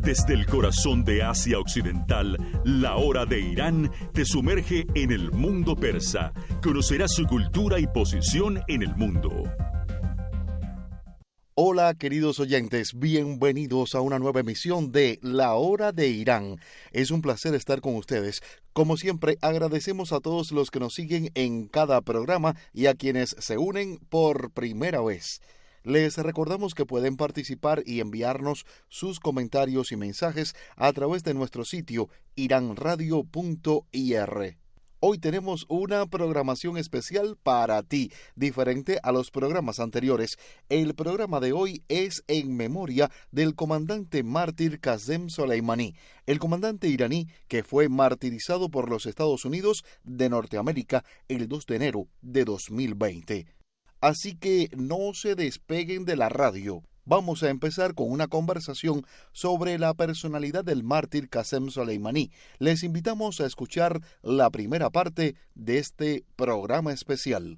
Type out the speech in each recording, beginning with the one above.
Desde el corazón de Asia Occidental, la hora de Irán te sumerge en el mundo persa. Conocerás su cultura y posición en el mundo. Hola queridos oyentes, bienvenidos a una nueva emisión de La Hora de Irán. Es un placer estar con ustedes. Como siempre, agradecemos a todos los que nos siguen en cada programa y a quienes se unen por primera vez. Les recordamos que pueden participar y enviarnos sus comentarios y mensajes a través de nuestro sitio iranradio.ir. Hoy tenemos una programación especial para ti, diferente a los programas anteriores. El programa de hoy es en memoria del comandante mártir Qasem Soleimani, el comandante iraní que fue martirizado por los Estados Unidos de Norteamérica el 2 de enero de 2020. Así que no se despeguen de la radio. Vamos a empezar con una conversación sobre la personalidad del mártir Qasem Soleimani. Les invitamos a escuchar la primera parte de este programa especial.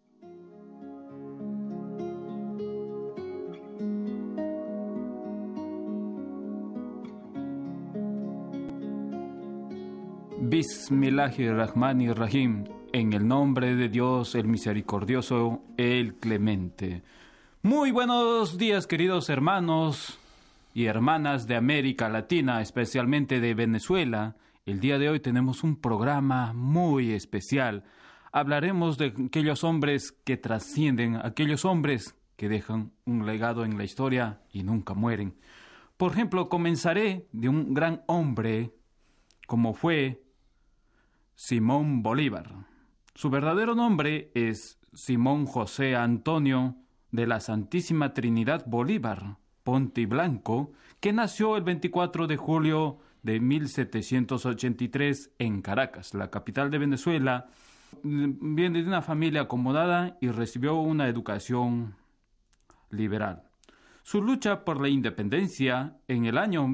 Bismillahirrahmanirrahim. En el nombre de Dios, el misericordioso, el clemente. Muy buenos días, queridos hermanos y hermanas de América Latina, especialmente de Venezuela. El día de hoy tenemos un programa muy especial. Hablaremos de aquellos hombres que trascienden, aquellos hombres que dejan un legado en la historia y nunca mueren. Por ejemplo, comenzaré de un gran hombre como fue Simón Bolívar. Su verdadero nombre es Simón José Antonio de la Santísima Trinidad Bolívar Ponte y Blanco, que nació el 24 de julio de 1783 en Caracas, la capital de Venezuela. Viene de una familia acomodada y recibió una educación liberal. Su lucha por la independencia en el año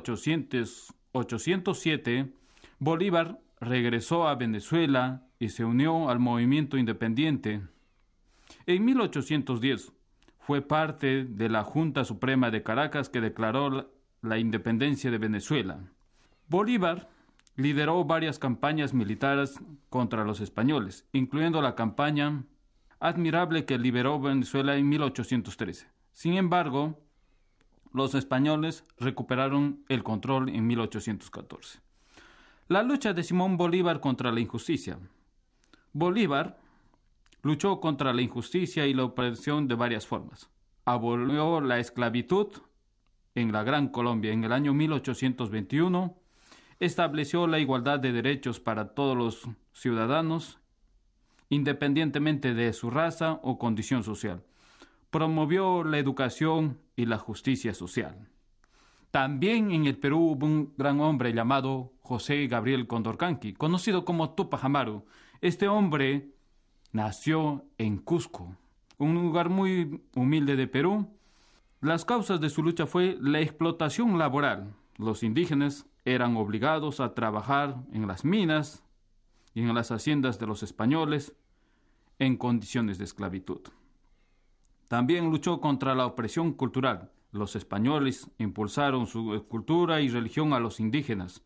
1807, Bolívar regresó a Venezuela y se unió al movimiento independiente. En 1810 fue parte de la Junta Suprema de Caracas que declaró la independencia de Venezuela. Bolívar lideró varias campañas militares contra los españoles, incluyendo la campaña admirable que liberó Venezuela en 1813. Sin embargo, los españoles recuperaron el control en 1814. La lucha de Simón Bolívar contra la injusticia. Bolívar luchó contra la injusticia y la opresión de varias formas. Abolió la esclavitud en la Gran Colombia en el año 1821, estableció la igualdad de derechos para todos los ciudadanos, independientemente de su raza o condición social. Promovió la educación y la justicia social. También en el Perú hubo un gran hombre llamado José Gabriel Condorcanqui, conocido como Tupac Amaru. Este hombre nació en Cusco, un lugar muy humilde de Perú. Las causas de su lucha fue la explotación laboral. Los indígenas eran obligados a trabajar en las minas y en las haciendas de los españoles en condiciones de esclavitud. También luchó contra la opresión cultural. Los españoles impulsaron su cultura y religión a los indígenas.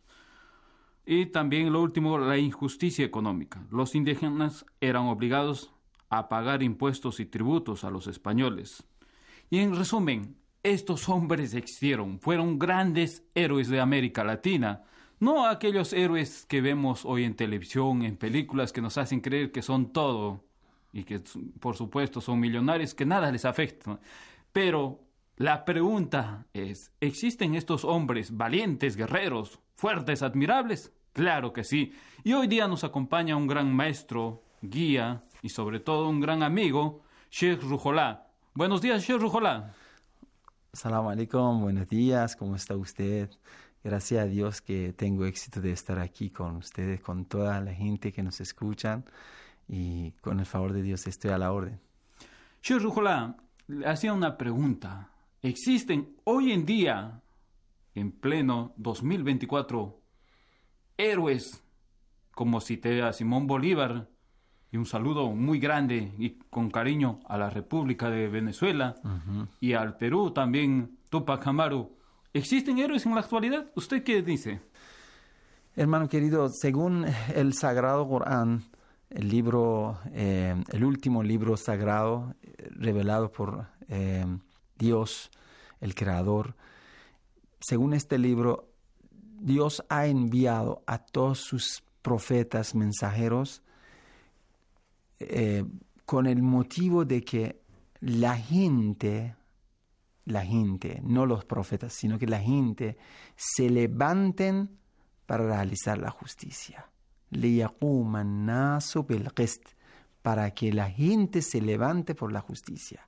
Y también, lo último, la injusticia económica. Los indígenas eran obligados a pagar impuestos y tributos a los españoles. Y en resumen, estos hombres existieron, fueron grandes héroes de América Latina. No aquellos héroes que vemos hoy en televisión, en películas que nos hacen creer que son todo y que, por supuesto, son millonarios, que nada les afecta. Pero la pregunta es, ¿existen estos hombres valientes, guerreros, fuertes, admirables? Claro que sí. Y hoy día nos acompaña un gran maestro, guía y sobre todo un gran amigo, Sheikh Ruhollah. Buenos días, Sheikh Ruhollah. Salam alaikum, buenos días, ¿cómo está usted? Gracias a Dios que tengo éxito de estar aquí con ustedes, con toda la gente que nos escuchan, y con el favor de Dios estoy a la orden. Sheikh Ruhollah, le hacía una pregunta. ¿Existen hoy en día, en pleno 2024, héroes como cité a Simón Bolívar, y un saludo muy grande y con cariño a la República de Venezuela y al Perú también, Tupac Amaru? ¿Existen héroes en la actualidad? ¿Usted qué dice? Hermano querido, según el Sagrado Corán, el último libro sagrado revelado por Dios, el Creador, según este libro, Dios ha enviado a todos sus profetas mensajeros con el motivo de que la gente, no los profetas, sino que la gente se levanten para realizar la justicia. لِيَقُومَ النَّاسُ بِالْقِسْطِ, para que la gente se levante por la justicia.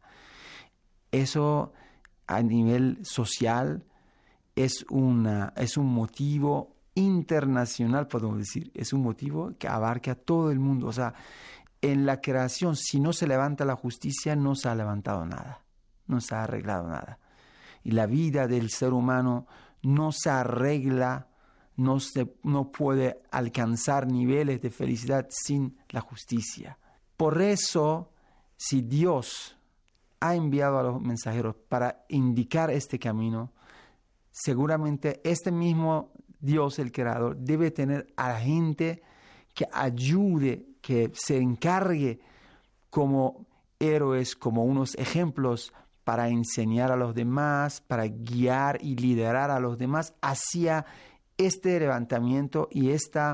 Eso a nivel social es un motivo internacional, podemos decir. Es un motivo que abarca a todo el mundo. O sea, en la creación, si no se levanta la justicia, no se ha levantado nada. No se ha arreglado nada. Y la vida del ser humano no se arregla, no puede alcanzar niveles de felicidad sin la justicia. Por eso, si Dios ha enviado a los mensajeros para indicar este camino, seguramente este mismo Dios, el Creador, debe tener a la gente que ayude, que se encargue como héroes, como unos ejemplos para enseñar a los demás, para guiar y liderar a los demás hacia este levantamiento y este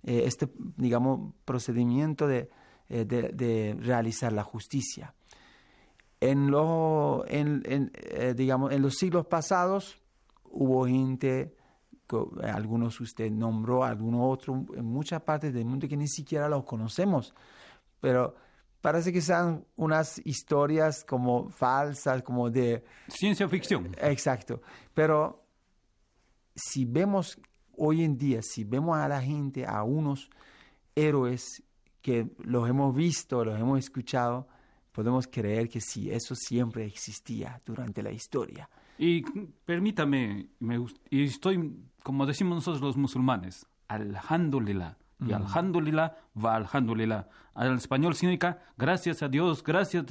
procedimiento de realizar la justicia. En los siglos pasados hubo gente, algunos usted nombró, algunos otros, en muchas partes del mundo que ni siquiera los conocemos, pero parece que sean unas historias como falsas, como de ciencia ficción. Exacto, pero si vemos hoy en día, si vemos a la gente, a unos héroes que los hemos visto, los hemos escuchado, podemos creer que sí, eso siempre existía durante la historia. Y permítame, y estoy, como decimos nosotros los musulmanes, alhamdulillah. Y alhamdulillah va alhamdulillah. Al español significa gracias a Dios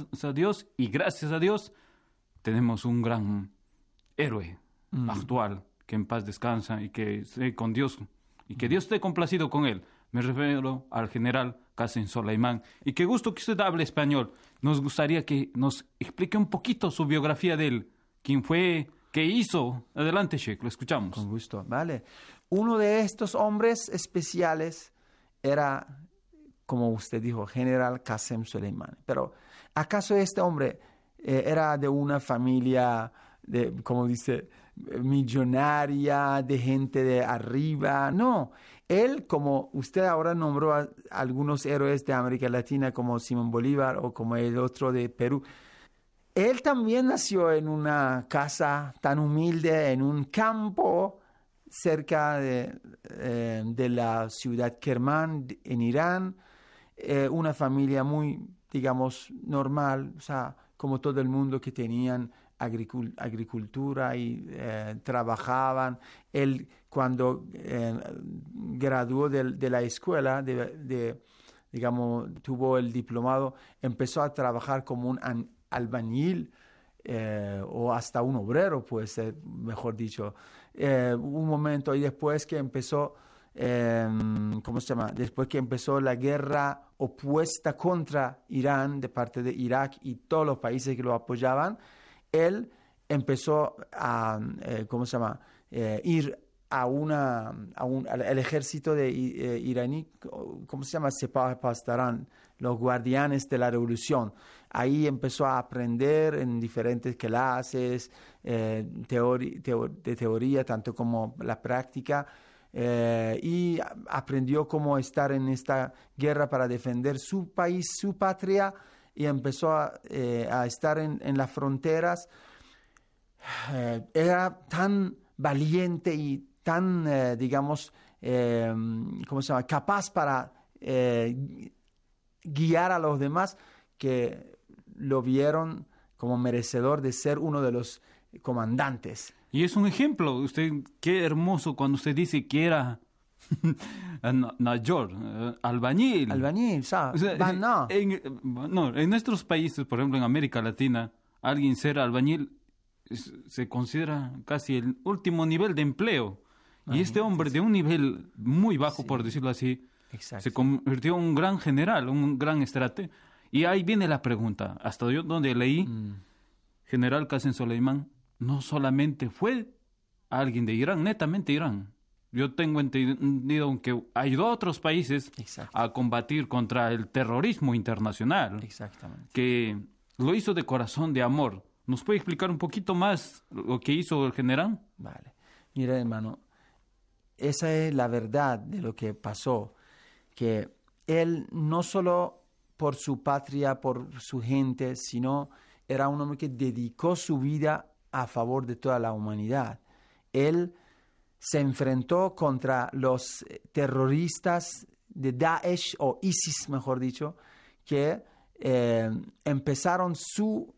y gracias a Dios tenemos un gran héroe actual que en paz descansa y que esté con Dios y que Dios esté complacido con él. Me refiero al general Qasem Soleimán. Y qué gusto que usted hable español. Nos gustaría que nos explique un poquito su biografía de él. ¿Quién fue? ¿Qué hizo? Adelante, Sheikh, lo escuchamos. Con gusto, vale. Uno de estos hombres especiales era, como usted dijo, general Qasem Soleimán. Pero, ¿acaso este hombre era de una familia, como dice, millonaria, de gente de arriba? No. Él, como usted ahora nombró a algunos héroes de América Latina, como Simón Bolívar o como el otro de Perú, él también nació en una casa tan humilde, en un campo cerca de la ciudad Kermán, en Irán, una familia muy, digamos, normal, o sea, como todo el mundo que tenían agricultura y trabajaban. Él, cuando graduó de la escuela, digamos, tuvo el diplomado, empezó a trabajar como un albañil o hasta un obrero, puede ser, mejor dicho. Un momento, y después que empezó, ¿cómo se llama? Después que empezó la guerra opuesta contra Irán de parte de Irak y todos los países que lo apoyaban, él empezó a, ¿cómo se llama? Ir al ejército de iraní, ¿cómo se llama? Sepah Pasdaran, los guardianes de la revolución. Ahí empezó a aprender en diferentes clases de teoría, tanto como la práctica, y aprendió cómo estar en esta guerra para defender su país, su patria, y empezó a estar en las fronteras. Era tan valiente y tan, digamos, ¿cómo se llama?, capaz para guiar a los demás, que lo vieron como merecedor de ser uno de los comandantes. Y es un ejemplo. Usted, qué hermoso cuando usted dice que era Najor, albañil. Albañil, ¿sabes? O sea, en nuestros países, por ejemplo, en América Latina, alguien ser albañil se considera casi el último nivel de empleo. Y este hombre, sí, de un nivel muy bajo, sí, por decirlo así, exacto, se convirtió en un gran general, un gran estratega. Y ahí viene la pregunta. Hasta yo donde leí, General Qasem Soleimán no solamente fue alguien de Irán, netamente Irán. Yo tengo entendido que ayudó a otros países exacto, a combatir contra el terrorismo internacional, exactamente. que lo hizo de corazón, de amor. ¿Nos puede explicar un poquito más lo que hizo el general? Vale. Mira, hermano, esa es la verdad de lo que pasó, que él no solo por su patria, por su gente, sino era un hombre que dedicó su vida a favor de toda la humanidad. Él se enfrentó contra los terroristas de Daesh, o ISIS, mejor dicho, que empezaron sus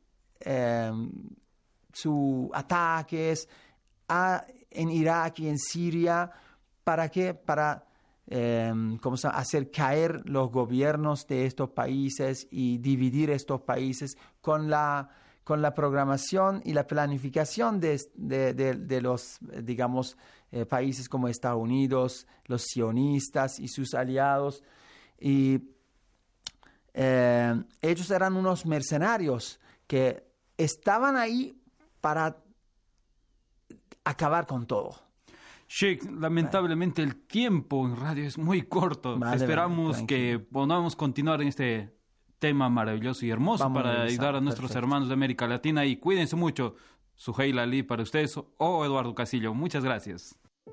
ataques en Irak y en Siria. ¿Para qué? Para hacer caer los gobiernos de estos países y dividir estos países con la programación y la planificación de los, digamos, países como Estados Unidos, los sionistas y sus aliados. Y ellos eran unos mercenarios que estaban ahí para acabar con todo. Sheikh, lamentablemente el tiempo en radio es muy corto. Esperamos que podamos continuar en este tema maravilloso y hermoso para ayudar a nuestros hermanos de América Latina. Y cuídense mucho. Suheil Ali para ustedes o Eduardo Castillo. Muchas gracias.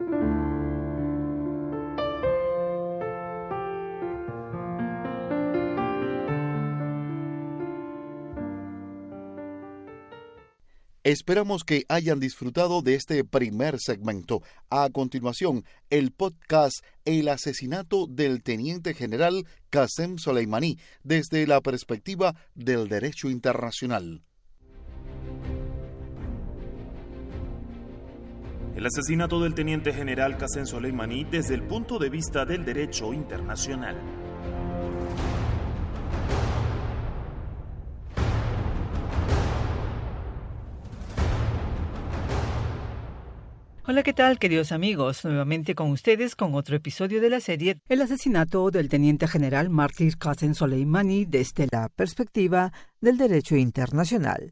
Esperamos que hayan disfrutado de este primer segmento. A continuación, el podcast El asesinato del teniente general Qasem Soleimani desde la perspectiva del derecho internacional. El asesinato del teniente general Qasem Soleimani desde el punto de vista del derecho internacional. Hola, ¿qué tal, queridos amigos? Nuevamente con ustedes con otro episodio de la serie El asesinato del teniente general mártir Qasem Soleimani desde la perspectiva del derecho internacional.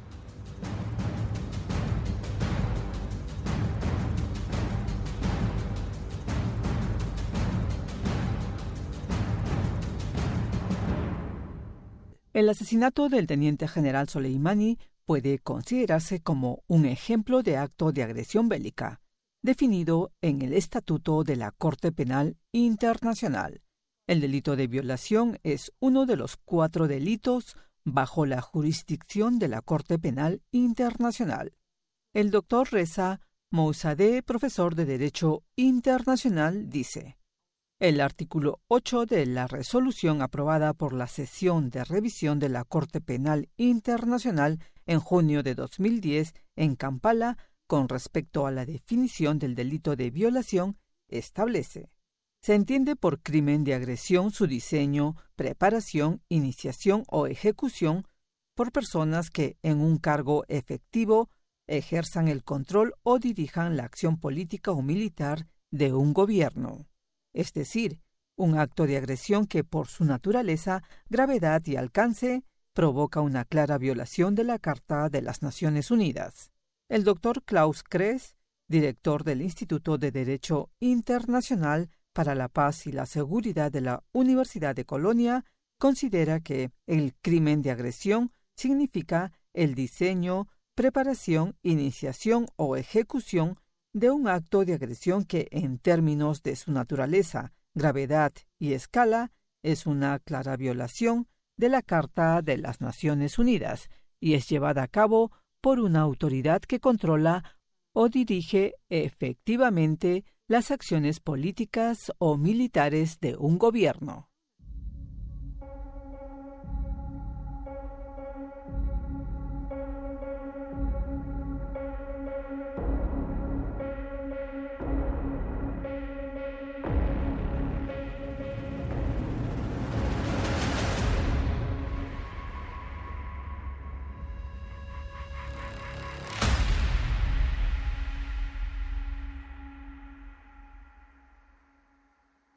El asesinato del teniente general Soleimani puede considerarse como un ejemplo de acto de agresión bélica, definido en el Estatuto de la Corte Penal Internacional. El delito de violación es uno de los 4 delitos bajo la jurisdicción de la Corte Penal Internacional. El doctor Reza Moussadeh, profesor de Derecho Internacional, dice: el artículo 8 de la resolución aprobada por la sesión de revisión de la Corte Penal Internacional en junio de 2010 en Kampala, con respecto a la definición del delito de violación, establece: se entiende por crimen de agresión su diseño, preparación, iniciación o ejecución por personas que, en un cargo efectivo, ejerzan el control o dirijan la acción política o militar de un gobierno. Es decir, un acto de agresión que, por su naturaleza, gravedad y alcance, provoca una clara violación de la Carta de las Naciones Unidas. El doctor Klaus Kress, director del Instituto de Derecho Internacional para la Paz y la Seguridad de la Universidad de Colonia, considera que el crimen de agresión significa el diseño, preparación, iniciación o ejecución de un acto de agresión que, en términos de su naturaleza, gravedad y escala, es una clara violación de la Carta de las Naciones Unidas y es llevada a cabo por una autoridad que controla o dirige efectivamente las acciones políticas o militares de un gobierno.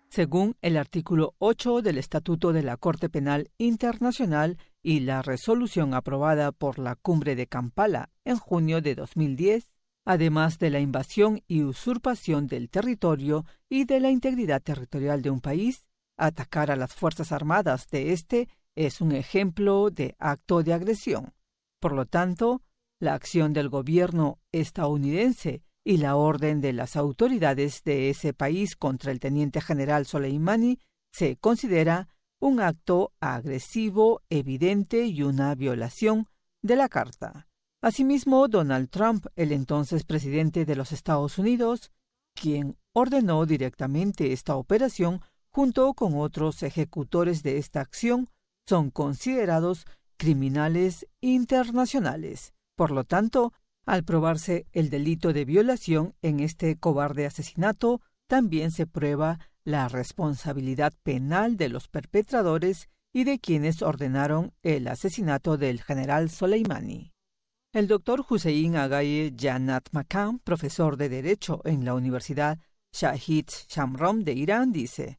Según el artículo 8 del Estatuto de la Corte Penal Internacional y la resolución aprobada por la Cumbre de Kampala en junio de 2010, además de la invasión y usurpación del territorio y de la integridad territorial de un país, atacar a las Fuerzas Armadas de este es un ejemplo de acto de agresión. Por lo tanto, la acción del gobierno estadounidense y la orden de las autoridades de ese país contra el teniente general Soleimani se considera un acto agresivo, evidente y una violación de la Carta. Asimismo, Donald Trump, el entonces presidente de los Estados Unidos, quien ordenó directamente esta operación junto con otros ejecutores de esta acción, son considerados criminales internacionales. Por lo tanto, al probarse el delito de violación en este cobarde asesinato, también se prueba la responsabilidad penal de los perpetradores y de quienes ordenaron el asesinato del general Soleimani. El doctor Hussein Agaye Jannat Makam, profesor de Derecho en la Universidad Shahid Shamrom de Irán, dice: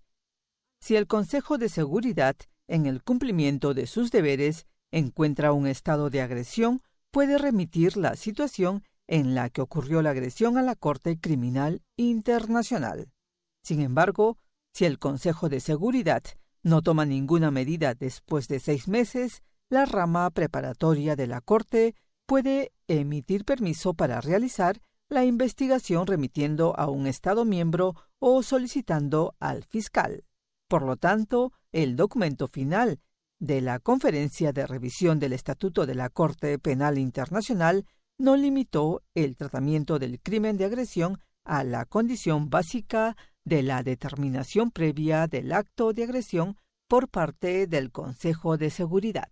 si el Consejo de Seguridad, en el cumplimiento de sus deberes, encuentra un estado de agresión, puede remitir la situación en la que ocurrió la agresión a la Corte Criminal Internacional. Sin embargo, si el Consejo de Seguridad no toma ninguna medida después de 6 meses, la rama preparatoria de la Corte puede emitir permiso para realizar la investigación remitiendo a un Estado miembro o solicitando al fiscal. Por lo tanto, el documento final de la Conferencia de Revisión del Estatuto de la Corte Penal Internacional no limitó el tratamiento del crimen de agresión a la condición básica de la determinación previa del acto de agresión por parte del Consejo de Seguridad.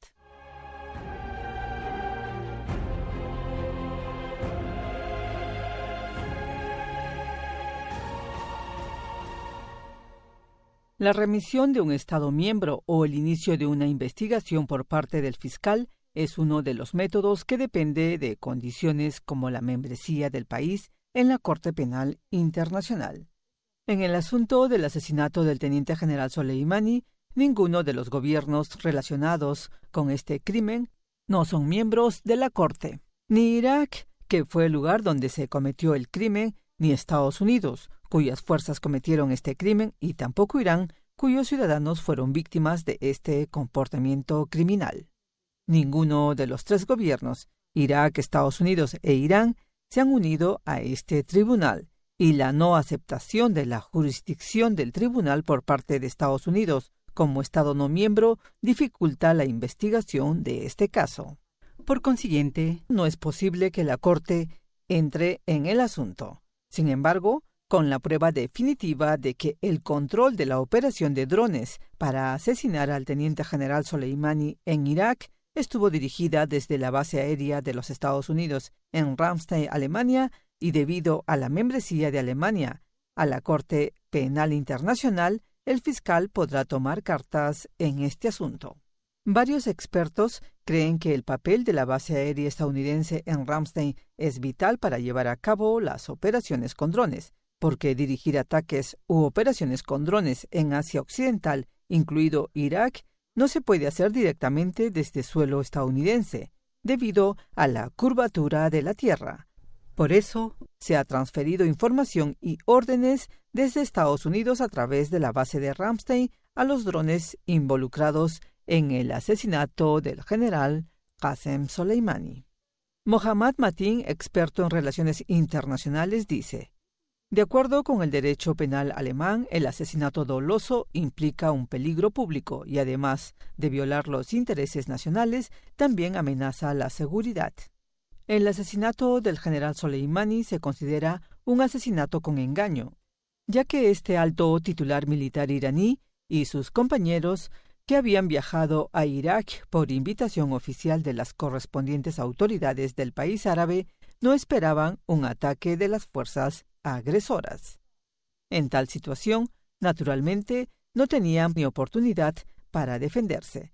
La remisión de un Estado miembro o el inicio de una investigación por parte del fiscal es uno de los métodos que depende de condiciones como la membresía del país en la Corte Penal Internacional. En el asunto del asesinato del teniente general Soleimani, ninguno de los gobiernos relacionados con este crimen no son miembros de la Corte. Ni Irak, que fue el lugar donde se cometió el crimen, ni Estados Unidos, cuyas fuerzas cometieron este crimen, y tampoco Irán, cuyos ciudadanos fueron víctimas de este comportamiento criminal. Ninguno de los 3 gobiernos, Irak, Estados Unidos e Irán, se han unido a este tribunal, y la no aceptación de la jurisdicción del tribunal por parte de Estados Unidos como Estado no miembro dificulta la investigación de este caso. Por consiguiente, no es posible que la Corte entre en el asunto. Sin embargo, con la prueba definitiva de que el control de la operación de drones para asesinar al teniente general Soleimani en Irak estuvo dirigida desde la base aérea de los Estados Unidos en Ramstein, Alemania, y debido a la membresía de Alemania a la Corte Penal Internacional, el fiscal podrá tomar cartas en este asunto. Varios expertos creen que el papel de la base aérea estadounidense en Ramstein es vital para llevar a cabo las operaciones con drones, porque dirigir ataques u operaciones con drones en Asia Occidental, incluido Irak, no se puede hacer directamente desde suelo estadounidense, debido a la curvatura de la Tierra. Por eso, se ha transferido información y órdenes desde Estados Unidos a través de la base de Ramstein a los drones involucrados en el asesinato del general Qasem Soleimani. Mohammad Matin, experto en relaciones internacionales, dice: de acuerdo con el derecho penal alemán, el asesinato doloso implica un peligro público y, además de violar los intereses nacionales, también amenaza la seguridad. El asesinato del general Soleimani se considera un asesinato con engaño, ya que este alto titular militar iraní y sus compañeros, que habían viajado a Irak por invitación oficial de las correspondientes autoridades del país árabe, no esperaban un ataque de las fuerzas agresoras. En tal situación, naturalmente, no tenían ni oportunidad para defenderse.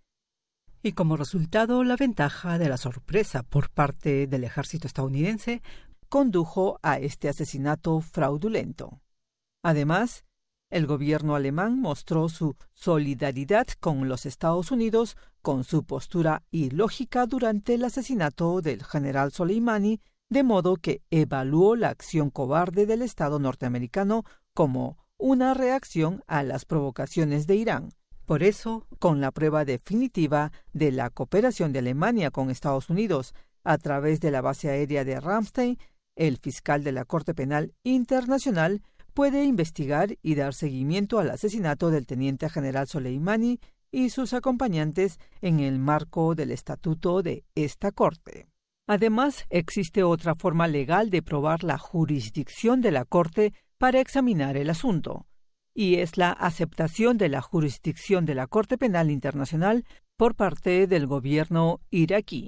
Y como resultado, la ventaja de la sorpresa por parte del ejército estadounidense condujo a este asesinato fraudulento. Además, el gobierno alemán mostró su solidaridad con los Estados Unidos con su postura ilógica durante el asesinato del general Soleimani, de modo que evaluó la acción cobarde del Estado norteamericano como una reacción a las provocaciones de Irán. Por eso, con la prueba definitiva de la cooperación de Alemania con Estados Unidos a través de la base aérea de Ramstein, el fiscal de la Corte Penal Internacional puede investigar y dar seguimiento al asesinato del teniente general Soleimani y sus acompañantes en el marco del estatuto de esta Corte. Además, existe otra forma legal de probar la jurisdicción de la Corte para examinar el asunto, y es la aceptación de la jurisdicción de la Corte Penal Internacional por parte del gobierno iraquí.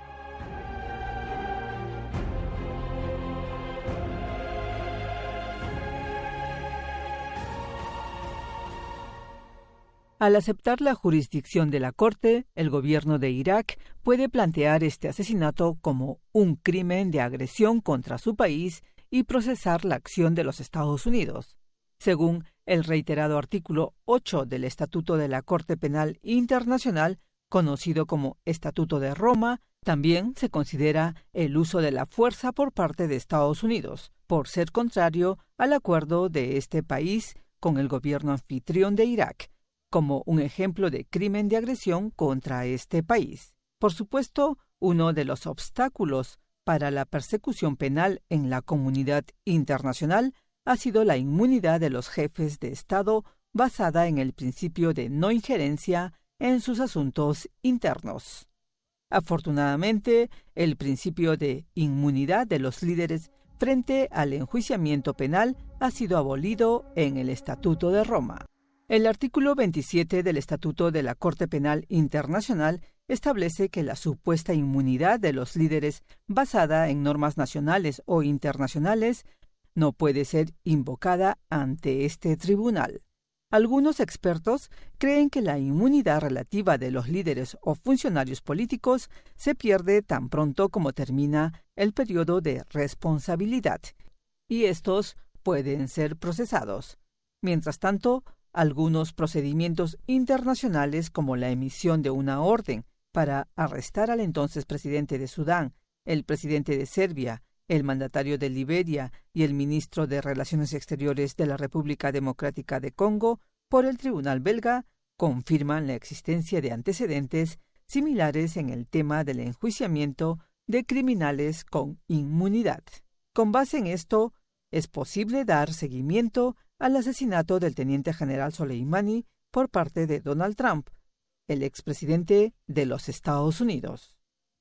Al aceptar la jurisdicción de la Corte, el gobierno de Irak puede plantear este asesinato como un crimen de agresión contra su país y procesar la acción de los Estados Unidos. Según el reiterado artículo 8 del Estatuto de la Corte Penal Internacional, conocido como Estatuto de Roma, también se considera el uso de la fuerza por parte de Estados Unidos, por ser contrario al acuerdo de este país con el gobierno anfitrión de Irak, como un ejemplo de crimen de agresión contra este país. Por supuesto, uno de los obstáculos para la persecución penal en la comunidad internacional ha sido la inmunidad de los jefes de Estado basada en el principio de no injerencia en sus asuntos internos. Afortunadamente, el principio de inmunidad de los líderes frente al enjuiciamiento penal ha sido abolido en el Estatuto de Roma. El artículo 27 del Estatuto de la Corte Penal Internacional establece que la supuesta inmunidad de los líderes basada en normas nacionales o internacionales no puede ser invocada ante este tribunal. Algunos expertos creen que la inmunidad relativa de los líderes o funcionarios políticos se pierde tan pronto como termina el periodo de responsabilidad, y estos pueden ser procesados. Mientras tanto, algunos procedimientos internacionales, como la emisión de una orden para arrestar al entonces presidente de Sudán, el presidente de Serbia, el mandatario de Liberia y el ministro de Relaciones Exteriores de la República Democrática de Congo por el tribunal belga, confirman la existencia de antecedentes similares en el tema del enjuiciamiento de criminales con inmunidad. Con base en esto, es posible dar seguimiento al asesinato del teniente general Soleimani por parte de Donald Trump, el expresidente de los Estados Unidos.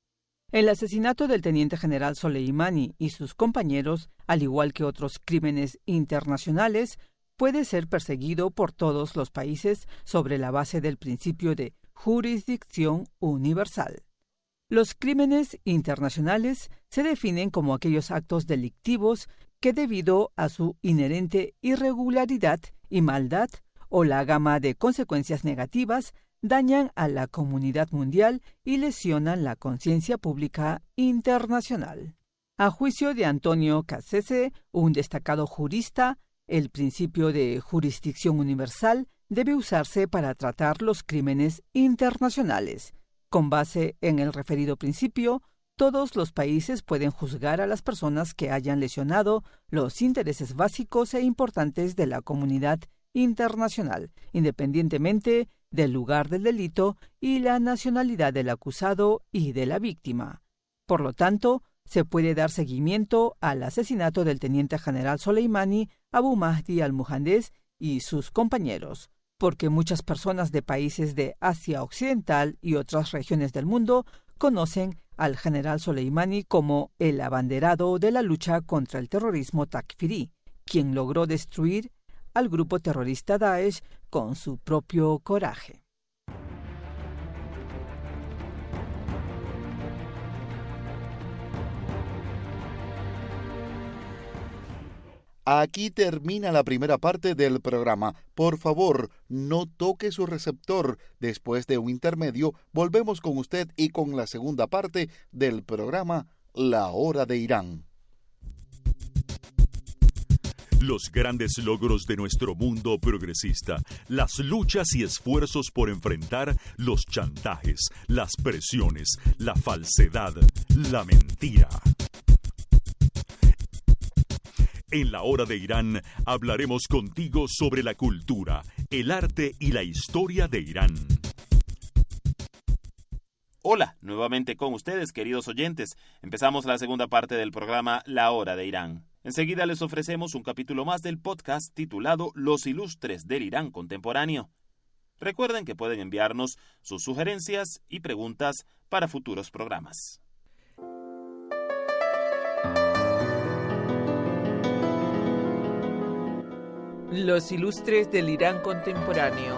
El asesinato del teniente general Soleimani y sus compañeros, al igual que otros crímenes internacionales, puede ser perseguido por todos los países sobre la base del principio de jurisdicción universal. Los crímenes internacionales se definen como aquellos actos delictivos que, debido a su inherente irregularidad y maldad o la gama de consecuencias negativas, dañan a la comunidad mundial y lesionan la conciencia pública internacional. A juicio de Antonio Cassese, un destacado jurista, el principio de jurisdicción universal debe usarse para tratar los crímenes internacionales. Con base en el referido principio, todos los países pueden juzgar a las personas que hayan lesionado los intereses básicos e importantes de la comunidad internacional, independientemente del lugar del delito y la nacionalidad del acusado y de la víctima. Por lo tanto, se puede dar seguimiento al asesinato del teniente general Soleimani, Abu Mahdi al-Muhandis y sus compañeros, porque muchas personas de países de Asia Occidental y otras regiones del mundo conocen al general Soleimani como el abanderado de la lucha contra el terrorismo takfirí, quien logró destruir al grupo terrorista Daesh con su propio coraje. Aquí termina la primera parte del programa. Por favor, no toque su receptor. Después de un intermedio, volvemos con usted y con la segunda parte del programa La Hora de Irán. los grandes logros de nuestro mundo progresista, las luchas y esfuerzos por enfrentar los chantajes, las presiones, la falsedad, la mentira. En la hora de Irán hablaremos contigo sobre la cultura, el arte y la historia de Irán. Hola, nuevamente con ustedes, queridos oyentes. Empezamos la segunda parte del programa La Hora de Irán. Enseguida les ofrecemos un capítulo más del podcast titulado Los Ilustres del Irán Contemporáneo. Recuerden que pueden enviarnos sus sugerencias y preguntas para futuros programas. Los Ilustres del Irán Contemporáneo.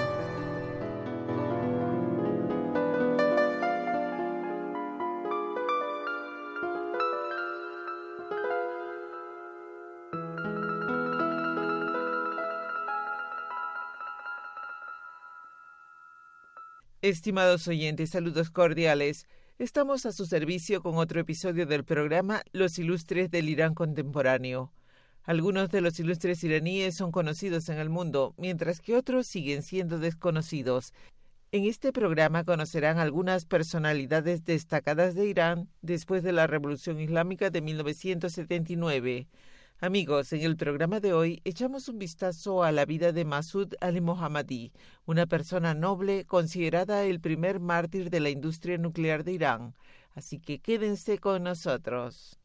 Estimados oyentes, saludos cordiales. Estamos a su servicio con otro episodio del programa Los Ilustres del Irán Contemporáneo. Algunos de los ilustres iraníes son conocidos en el mundo, mientras que otros siguen siendo desconocidos. En este programa conocerán algunas personalidades destacadas de Irán después de la Revolución Islámica de 1979. Amigos, en el programa de hoy echamos un vistazo a la vida de Masud Ali Mohammadi, una persona noble considerada el primer mártir de la industria nuclear de Irán. Así que quédense con nosotros.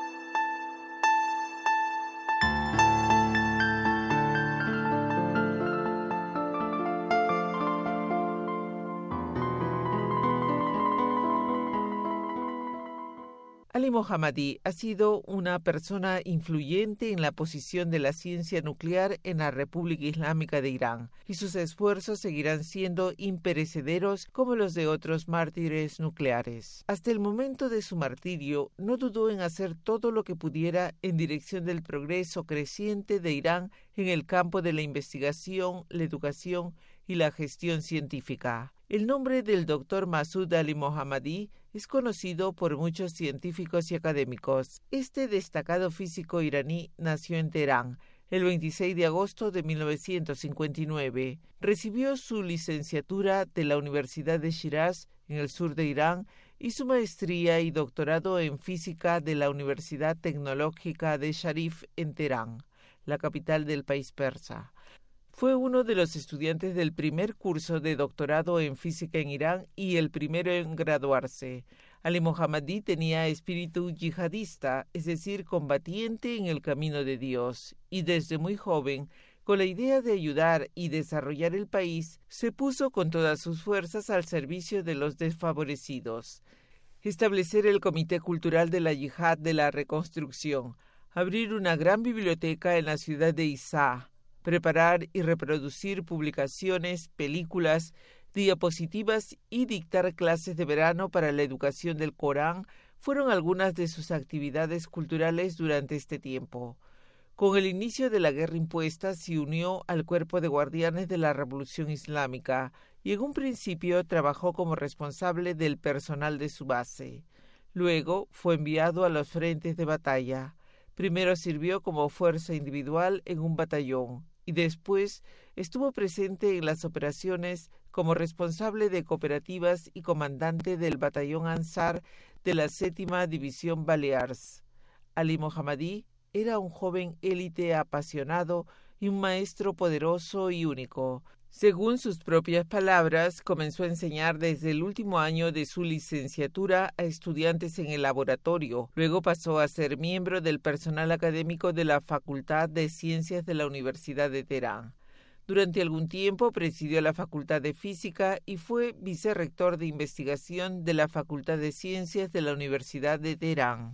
Ali Mohammadi ha sido una persona influyente en la posición de la ciencia nuclear en la República Islámica de Irán, y sus esfuerzos seguirán siendo imperecederos como los de otros mártires nucleares. Hasta el momento de su martirio, no dudó en hacer todo lo que pudiera en dirección del progreso creciente de Irán en el campo de la investigación, la educación y la gestión científica. El nombre del doctor Masud Ali Mohammadi es conocido por muchos científicos y académicos. Este destacado físico iraní nació en Teherán el 26 de agosto de 1959. Recibió su licenciatura de la Universidad de Shiraz, en el sur de Irán, y su maestría y doctorado en física de la Universidad Tecnológica de Sharif en Teherán, la capital del país persa. Fue uno de los estudiantes del primer curso de doctorado en física en Irán y el primero en graduarse. Ali Mohammadi tenía espíritu yihadista, es decir, combatiente en el camino de Dios, y desde muy joven, con la idea de ayudar y desarrollar el país, se puso con todas sus fuerzas al servicio de los desfavorecidos. Establecer el Comité Cultural de la Yihad de la Reconstrucción, abrir una gran biblioteca en la ciudad de Isá, preparar y reproducir publicaciones, películas, diapositivas y dictar clases de verano para la educación del Corán fueron algunas de sus actividades culturales durante este tiempo. Con el inicio de la guerra impuesta se unió al cuerpo de guardianes de la Revolución Islámica y en un principio trabajó como responsable del personal de su base. Luego fue enviado a los frentes de batalla. Primero sirvió como fuerza individual en un batallón y después estuvo presente en las operaciones como responsable de cooperativas y comandante del batallón Ansar de la 7ª División Balears. Ali Mohammadi era un joven élite apasionado y un maestro poderoso y único. Según sus propias palabras, comenzó a enseñar desde el último año de su licenciatura a estudiantes en el laboratorio. Luego pasó a ser miembro del personal académico de la Facultad de Ciencias de la Universidad de Teherán. Durante algún tiempo presidió la Facultad de Física y fue vicerrector de investigación de la Facultad de Ciencias de la Universidad de Teherán.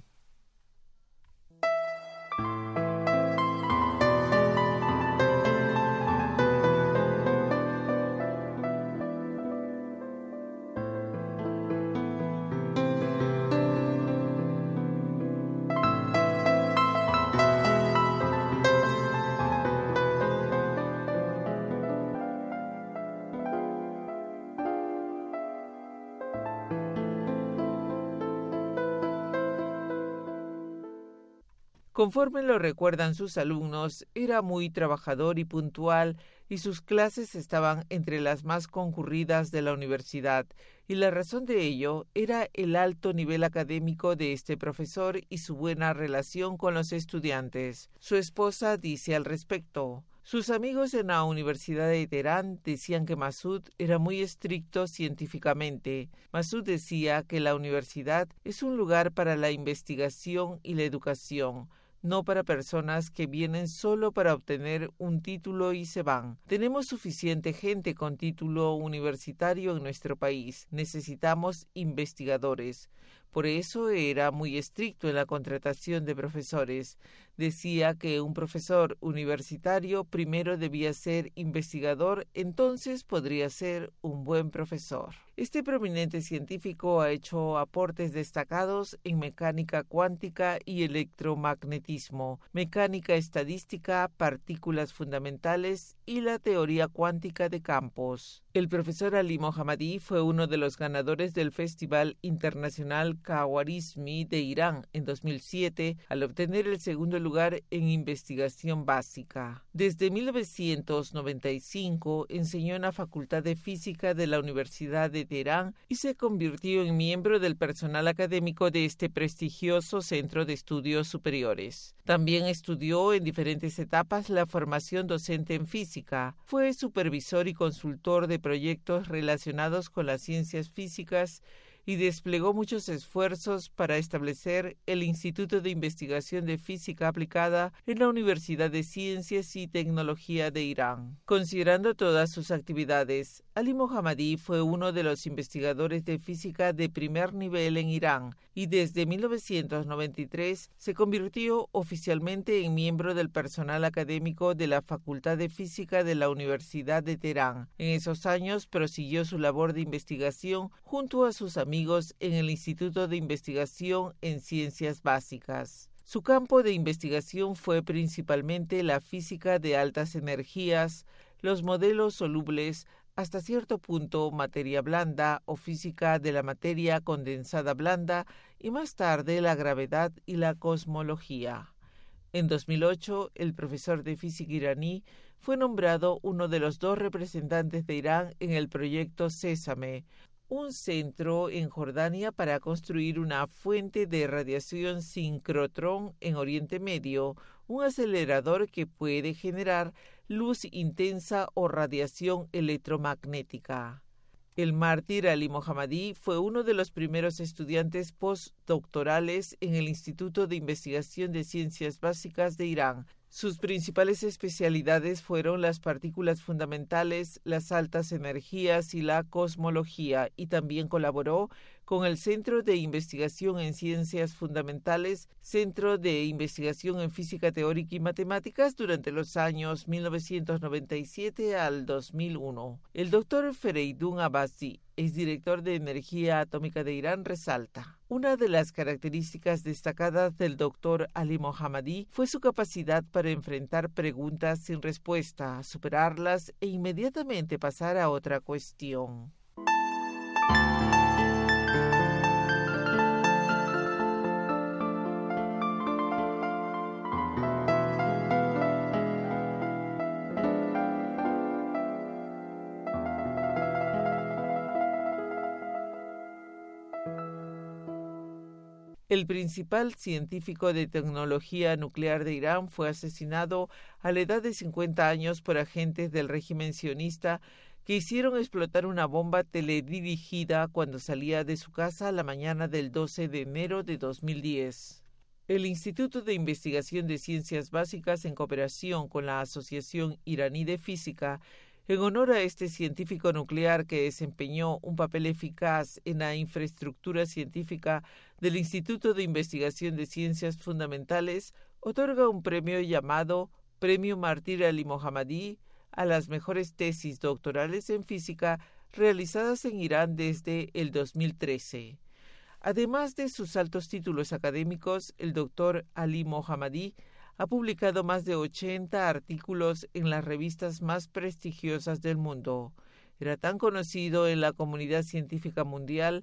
Conforme lo recuerdan sus alumnos, era muy trabajador y puntual, y sus clases estaban entre las más concurridas de la universidad, y la razón de ello era el alto nivel académico de este profesor y su buena relación con los estudiantes. Su esposa dice al respecto: sus amigos en la Universidad de Teherán decían que Masud era muy estricto científicamente. Masud decía que la universidad es un lugar para la investigación y la educación, no para personas que vienen solo para obtener un título y se van. Tenemos suficiente gente con título universitario en nuestro país. Necesitamos investigadores. Por eso era muy estricto en la contratación de profesores. Decía que un profesor universitario primero debía ser investigador, entonces podría ser un buen profesor. Este prominente científico ha hecho aportes destacados en mecánica cuántica y electromagnetismo, mecánica estadística, partículas fundamentales y la teoría cuántica de campos. El profesor Ali Mohammadi fue uno de los ganadores del Festival Internacional Khawarizmi de Irán en 2007 al obtener el segundo lugar en investigación básica. Desde 1995 enseñó en la Facultad de Física de la Universidad de Teherán y se convirtió en miembro del personal académico de este prestigioso centro de estudios superiores. También estudió en diferentes etapas la formación docente en física. Fue supervisor y consultor de proyectos relacionados con las ciencias físicas y desplegó muchos esfuerzos para establecer el Instituto de Investigación de Física Aplicada en la Universidad de Ciencias y Tecnología de Irán. Considerando todas sus actividades, Ali Mohammadi fue uno de los investigadores de física de primer nivel en Irán y desde 1993 se convirtió oficialmente en miembro del personal académico de la Facultad de Física de la Universidad de Teherán. En esos años prosiguió su labor de investigación junto a sus amigos en el Instituto de Investigación en Ciencias Básicas. Su campo de investigación fue principalmente la física de altas energías, los modelos solubles, hasta cierto punto materia blanda o física de la materia condensada blanda y más tarde la gravedad y la cosmología. En 2008, el profesor de física iraní fue nombrado uno de los 2 representantes de Irán en el proyecto Sésame, un centro en Jordania para construir una fuente de radiación sincrotrón en Oriente Medio, un acelerador que puede generar luz intensa o radiación electromagnética. El mártir Ali Mohammadi fue uno de los primeros estudiantes postdoctorales en el Instituto de Investigación de Ciencias Básicas de Irán. Sus principales especialidades fueron las partículas fundamentales, las altas energías y la cosmología, y también colaboró con el Centro de Investigación en Ciencias Fundamentales, Centro de Investigación en Física Teórica y Matemáticas durante los años 1997 al 2001. El doctor Fereidun Abbasi, exdirector de Energía Atómica de Irán, resalta: una de las características destacadas del doctor Ali Mohammadi fue su capacidad para enfrentar preguntas sin respuesta, superarlas e inmediatamente pasar a otra cuestión. El principal científico de tecnología nuclear de Irán fue asesinado a la edad de 50 años por agentes del régimen sionista que hicieron explotar una bomba teledirigida cuando salía de su casa la mañana del 12 de enero de 2010. El Instituto de Investigación de Ciencias Básicas, en cooperación con la Asociación Iraní de Física, en honor a este científico nuclear que desempeñó un papel eficaz en la infraestructura científica del Instituto de Investigación de Ciencias Fundamentales, otorga un premio llamado Premio Mártir Ali Mohammadi a las mejores tesis doctorales en física realizadas en Irán desde el 2013. Además de sus altos títulos académicos, el doctor Ali Mohammadi ha publicado más de 80 artículos en las revistas más prestigiosas del mundo. Era tan conocido en la comunidad científica mundial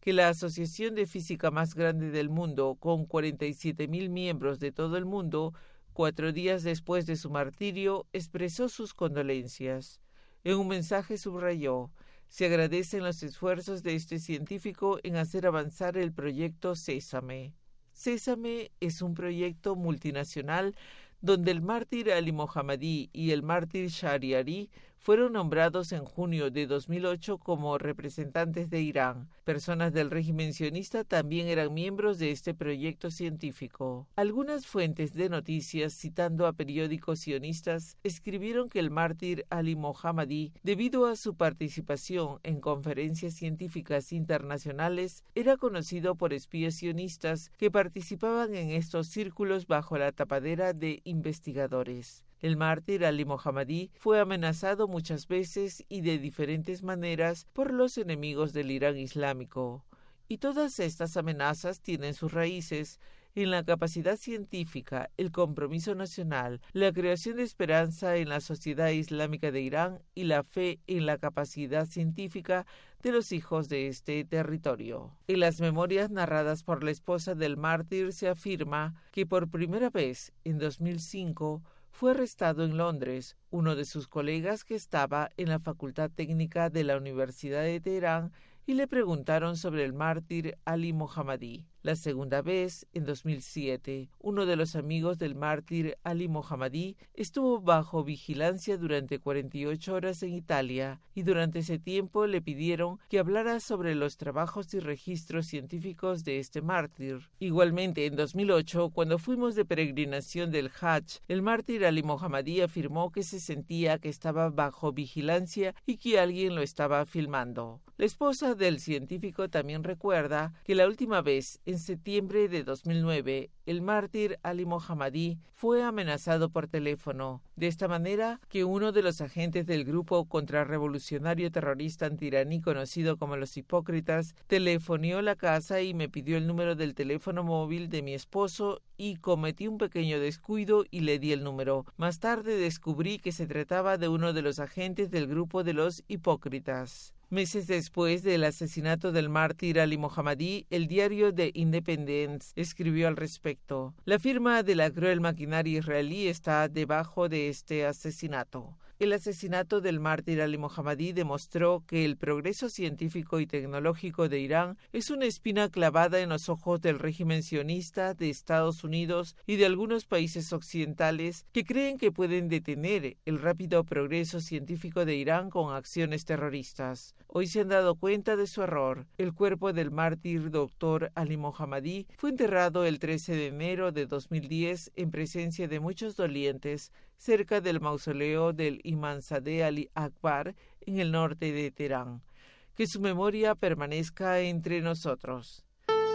que la asociación de física más grande del mundo, con 47.000 miembros de todo el mundo, 4 días después de su martirio, expresó sus condolencias. En un mensaje subrayó: se agradecen los esfuerzos de este científico en hacer avanzar el proyecto Sésame. Sésame es un proyecto multinacional donde el mártir Ali Mohammadi y el mártir Shahriari fueron nombrados en junio de 2008 como representantes de Irán. Personas del régimen sionista también eran miembros de este proyecto científico. Algunas fuentes de noticias, citando a periódicos sionistas, escribieron que el mártir Ali Mohammadi, debido a su participación en conferencias científicas internacionales, era conocido por espías sionistas que participaban en estos círculos bajo la tapadera de investigadores. El mártir Ali Mohammadi fue amenazado muchas veces y de diferentes maneras por los enemigos del Irán islámico. Y todas estas amenazas tienen sus raíces en la capacidad científica, el compromiso nacional, la creación de esperanza en la sociedad islámica de Irán y la fe en la capacidad científica de los hijos de este territorio. En las memorias narradas por la esposa del mártir se afirma que por primera vez, en 2005, fue arrestado en Londres uno de sus colegas que estaba en la Facultad Técnica de la Universidad de Teherán y le preguntaron sobre el mártir Ali Mohammadi. La segunda vez, en 2007, uno de los amigos del mártir Ali Mohammadi estuvo bajo vigilancia durante 48 horas en Italia y durante ese tiempo le pidieron que hablara sobre los trabajos y registros científicos de este mártir. Igualmente, en 2008, cuando fuimos de peregrinación del Hajj, el mártir Ali Mohammadi afirmó que se sentía que estaba bajo vigilancia y que alguien lo estaba filmando. La esposa del científico también recuerda que la última vez, en septiembre de 2009, el mártir Ali Mohammadi fue amenazado por teléfono, de esta manera que uno de los agentes del grupo contrarrevolucionario terrorista antiraní conocido como los Hipócritas telefonió la casa y me pidió el número del teléfono móvil de mi esposo y cometí un pequeño descuido y le di el número. Más tarde descubrí que se trataba de uno de los agentes del grupo de los Hipócritas. Meses después del asesinato del mártir Ali Mohammadi, el diario The Independent escribió al respecto: la firma de la cruel maquinaria israelí está debajo de este asesinato. El asesinato del mártir Ali Mohammadi demostró que el progreso científico y tecnológico de Irán es una espina clavada en los ojos del régimen sionista de Estados Unidos y de algunos países occidentales que creen que pueden detener el rápido progreso científico de Irán con acciones terroristas. Hoy se han dado cuenta de su error. El cuerpo del mártir Dr. Ali Mohammadi fue enterrado el 13 de enero de 2010 en presencia de muchos dolientes cerca del mausoleo del Imamzadeh Ali Akbar en el norte de Teherán. Que su memoria permanezca entre nosotros.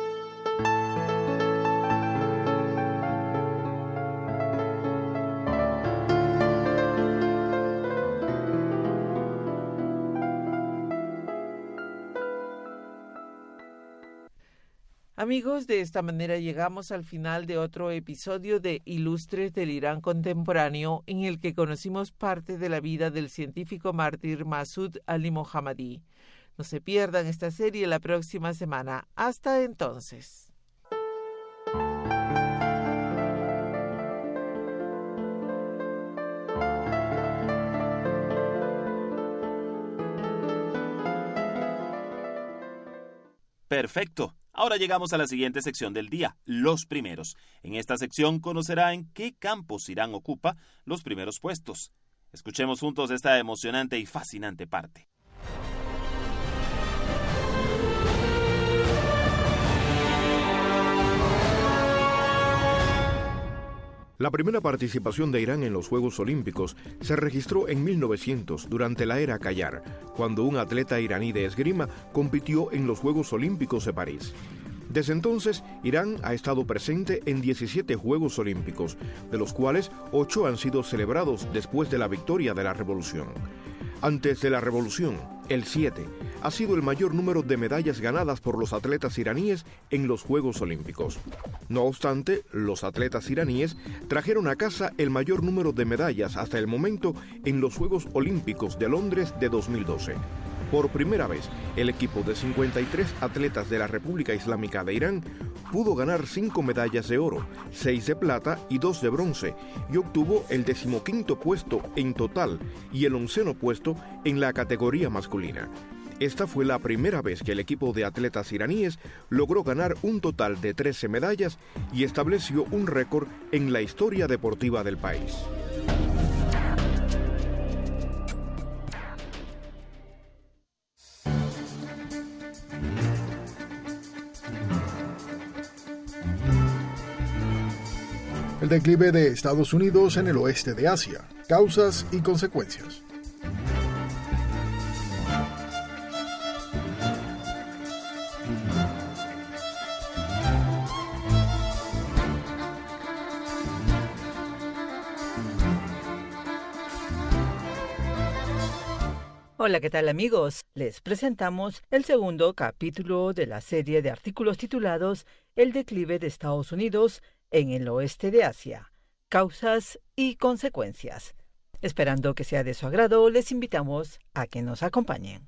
Amigos, de esta manera llegamos al final de otro episodio de Ilustres del Irán Contemporáneo, en el que conocimos parte de la vida del científico mártir Masoud Ali Mohammadi. No se pierdan esta serie la próxima semana. Hasta entonces. Perfecto. Ahora llegamos a la siguiente sección del día, los primeros. En esta sección conocerá en qué campos Irán ocupa los primeros puestos. Escuchemos juntos esta emocionante y fascinante parte. La primera participación de Irán en los Juegos Olímpicos se registró en 1900, durante la era Qajar, cuando un atleta iraní de esgrima compitió en los Juegos Olímpicos de París. Desde entonces, Irán ha estado presente en 17 Juegos Olímpicos, de los cuales 8 han sido celebrados después de la victoria de la Revolución. Antes de la Revolución, el 7 ha sido el mayor número de medallas ganadas por los atletas iraníes en los Juegos Olímpicos. No obstante, los atletas iraníes trajeron a casa el mayor número de medallas hasta el momento en los Juegos Olímpicos de Londres de 2012. Por primera vez, el equipo de 53 atletas de la República Islámica de Irán pudo ganar 5 medallas de oro, 6 de plata y 2 de bronce, y obtuvo el 15º puesto en total y el 11º puesto en la categoría masculina. Esta fue la primera vez que el equipo de atletas iraníes logró ganar un total de 13 medallas y estableció un récord en la historia deportiva del país. El declive de Estados Unidos en el oeste de Asia, causas y consecuencias. Hola, ¿qué tal amigos? Les presentamos el segundo capítulo de la serie de artículos titulados El declive de Estados Unidos en el oeste de Asia, causas y consecuencias. Esperando que sea de su agrado, les invitamos a que nos acompañen.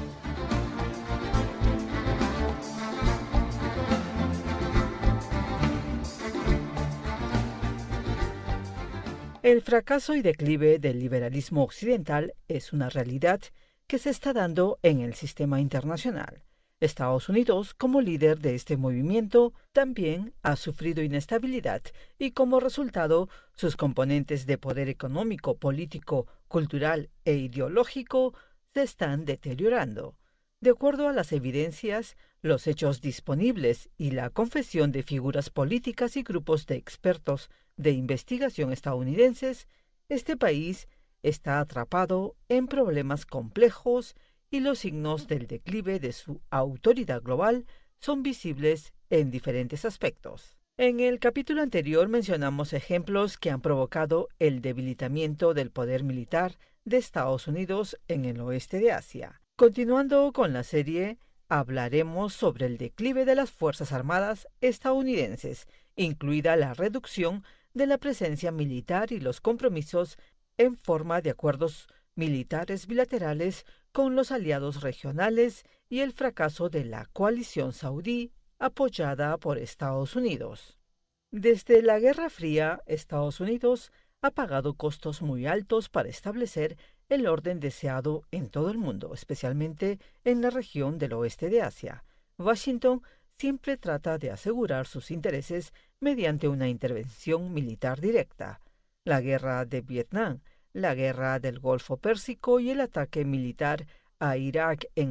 El fracaso y declive del liberalismo occidental es una realidad que se está dando en el sistema internacional. Estados Unidos, como líder de este movimiento, también ha sufrido inestabilidad y, como resultado, sus componentes de poder económico, político, cultural e ideológico se están deteriorando. De acuerdo a las evidencias, los hechos disponibles y la confesión de figuras políticas y grupos de expertos de investigación estadounidenses, este país está atrapado en problemas complejos y los signos del declive de su autoridad global son visibles en diferentes aspectos. En el capítulo anterior mencionamos ejemplos que han provocado el debilitamiento del poder militar de Estados Unidos en el oeste de Asia. Continuando con la serie, hablaremos sobre el declive de las Fuerzas Armadas estadounidenses, incluida la reducción de la presencia militar y los compromisos en forma de acuerdos militares bilaterales con los aliados regionales y el fracaso de la coalición saudí apoyada por Estados Unidos. Desde la Guerra Fría, Estados Unidos ha pagado costos muy altos para establecer el orden deseado en todo el mundo, especialmente en la región del oeste de Asia. Washington siempre trata de asegurar sus intereses mediante una intervención militar directa. La guerra de Vietnam, la guerra del Golfo Pérsico y el ataque militar a Irak en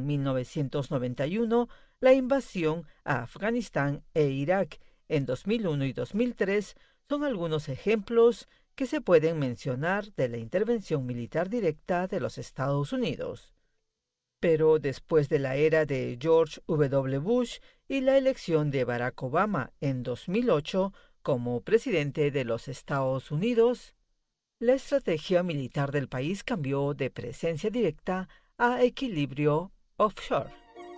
1991, la invasión a Afganistán e Irak en 2001 y 2003 son algunos ejemplos que se pueden mencionar de la intervención militar directa de los Estados Unidos. Pero después de la era de George W. Bush y la elección de Barack Obama en 2008 como presidente de los Estados Unidos, la estrategia militar del país cambió de presencia directa a equilibrio offshore.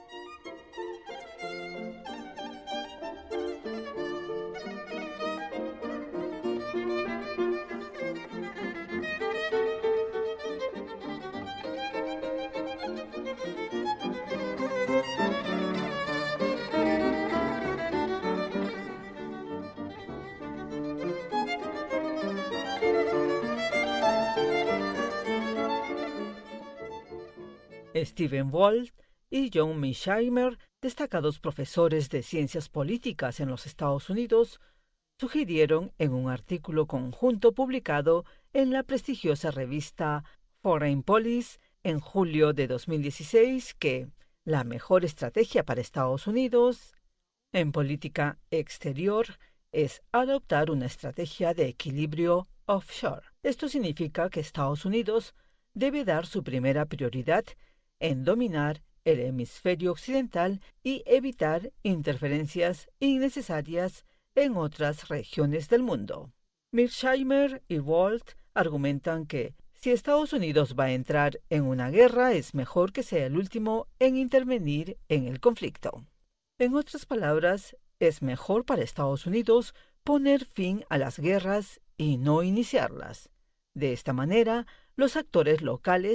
Stephen Walt y John Mearsheimer, destacados profesores de ciencias políticas en los Estados Unidos, sugirieron en un artículo conjunto publicado en la prestigiosa revista Foreign Policy en julio de 2016 que la mejor estrategia para Estados Unidos en política exterior es adoptar una estrategia de equilibrio offshore. Esto significa que Estados Unidos debe dar su primera prioridad en dominar el hemisferio occidental y evitar interferencias innecesarias en otras regiones del mundo. Mearsheimer y Walt argumentan que si Estados Unidos va a entrar en una guerra, es mejor que sea el último en intervenir en el conflicto. En otras palabras, es mejor para Estados Unidos poner fin a las guerras y no iniciarlas. De esta manera, los actores locales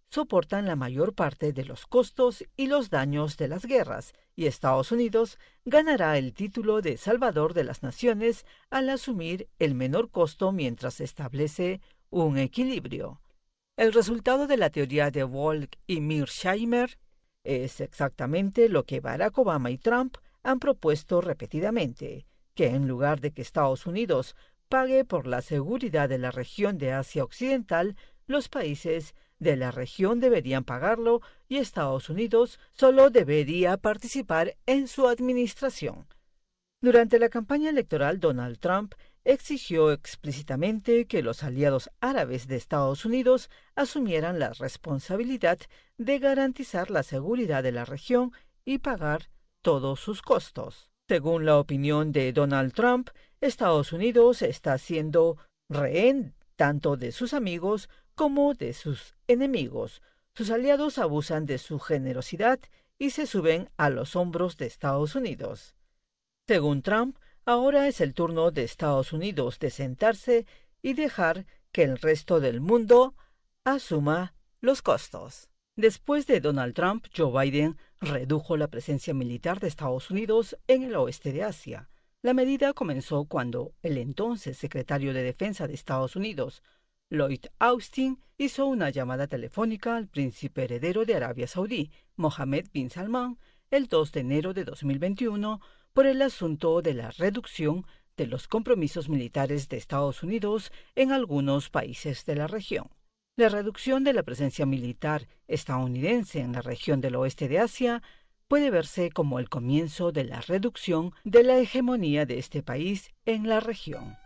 soportan la mayor parte de los costos y los daños de las guerras, y Estados Unidos ganará el título de Salvador de las Naciones al asumir el menor costo mientras se establece un equilibrio. El resultado de la teoría de Volk y Mearsheimer es exactamente lo que Barack Obama y Trump han propuesto repetidamente, que en lugar de que Estados Unidos pague por la seguridad de la región de Asia Occidental, los países de la región deberían pagarlo y Estados Unidos solo debería participar en su administración. Durante la campaña electoral, Donald Trump exigió explícitamente que los aliados árabes de Estados Unidos asumieran la responsabilidad de garantizar la seguridad de la región y pagar todos sus costos. Según la opinión de Donald Trump, Estados Unidos está siendo rehén tanto de sus amigos como de sus enemigos. Sus aliados abusan de su generosidad y se suben a los hombros de Estados Unidos. Según Trump, ahora es el turno de Estados Unidos de sentarse y dejar que el resto del mundo asuma los costos. Después de Donald Trump, Joe Biden redujo la presencia militar de Estados Unidos en el oeste de Asia. La medida comenzó cuando el entonces secretario de Defensa de Estados Unidos, Lloyd Austin, hizo una llamada telefónica al príncipe heredero de Arabia Saudí, Mohammed bin Salman, el 2 de enero de 2021, por el asunto de la reducción de los compromisos militares de Estados Unidos en algunos países de la región. La reducción de la presencia militar estadounidense en la región del oeste de Asia puede verse como el comienzo de la reducción de la hegemonía de este país en la región.